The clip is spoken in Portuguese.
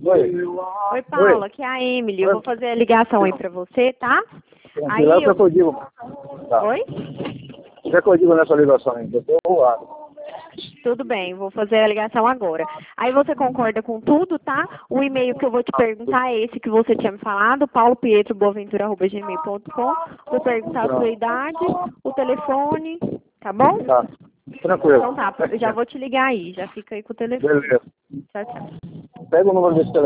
Oi, Paulo, aqui é a Emily. Eu vou fazer a ligação aí pra você, tá? Aí lá eu... que eu digo. Tá. Oi? Já que eu digo nessa ligação ainda, eu tô voado. Tudo bem, vou fazer a ligação agora. Aí você concorda com tudo, tá? O e-mail que eu vou te perguntar é esse que você tinha me falado, paulopietroboaventura@gmail.com. Vou perguntar a sua idade, o telefone, tá bom? Tá, tranquilo. Então tá, eu já vou te ligar aí, já fica aí com o telefone. Beleza. Tchau, tchau. Pega o número desse telefone.